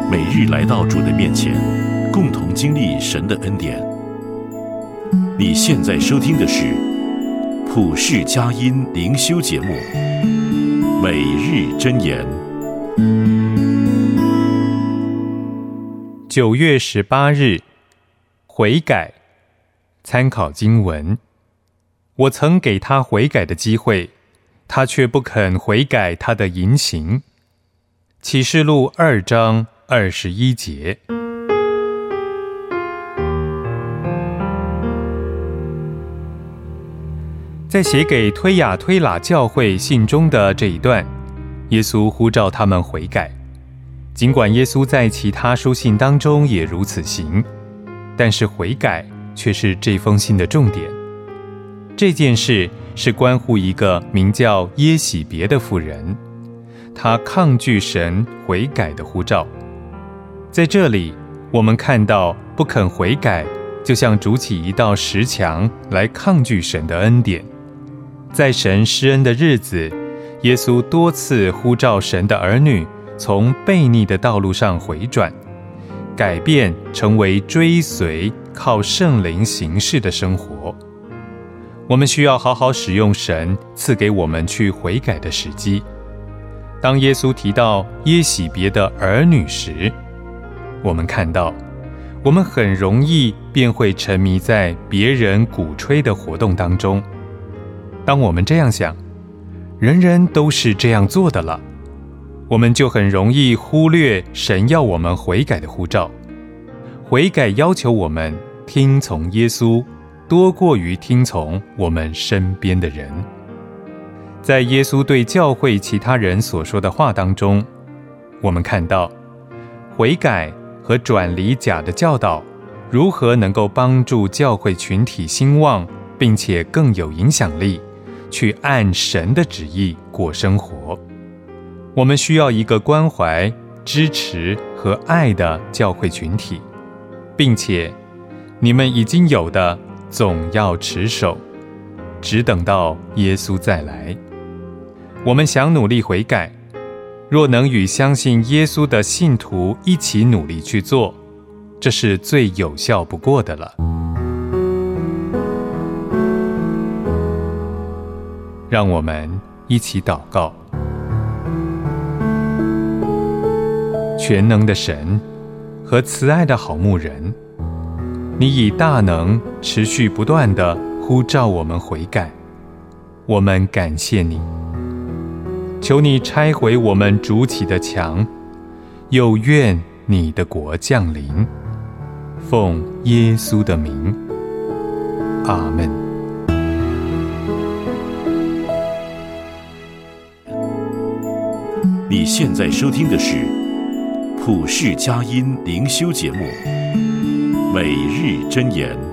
每日来到主的面前，共同经历神的恩典。你现在收听的是普世佳音灵修节目《每日箴言》。 9月18日，悔改。参考经文：我曾给他悔改的机会，他却不肯悔改他的淫行。启示录2章21节。在写给推雅推喇教会信中的这一段，耶稣呼召他们悔改。尽管耶稣在其他书信当中也如此行，但是悔改却是这封信的重点。这件事是关乎一个名叫耶洗别的妇人，她抗拒神悔改的呼召。在这里，我们看到不肯悔改，就像筑起一道石墙来抗拒神的恩典。在神施恩的日子，耶稣多次呼召神的儿女从悖逆的道路上回转，改变成为追随靠圣灵行事的生活。我们需要好好使用神赐给我们去悔改的时机。当耶稣提到耶洗别的儿女时，我们看到我们很容易便会沉迷在别人鼓吹的活动当中。当我们这样想，人人都是这样做的了，我们就很容易忽略神要我们悔改的呼召。悔改要求我们听从耶稣，多过于听从我们身边的人。在耶稣对教会其他人所说的话当中，我们看到悔改和转离假的教导如何能够帮助教会群体兴旺，并且更有影响力，去按神的旨意过生活。我们需要一个关怀、支持和爱的教会群体，并且你们已经有的总要持守，只等到耶稣再来。我们想努力悔改，若能与相信耶稣的信徒一起努力去做，这是最有效不过的了。让我们一起祷告。全能的神和慈爱的好牧人，你以大能持续不断地呼召我们悔改，我们感谢你。求你拆毁我们筑起的墙，又愿你的国降临。奉耶稣的名，阿们。 你现在收听的是普世佳音灵修节目《每日箴言》。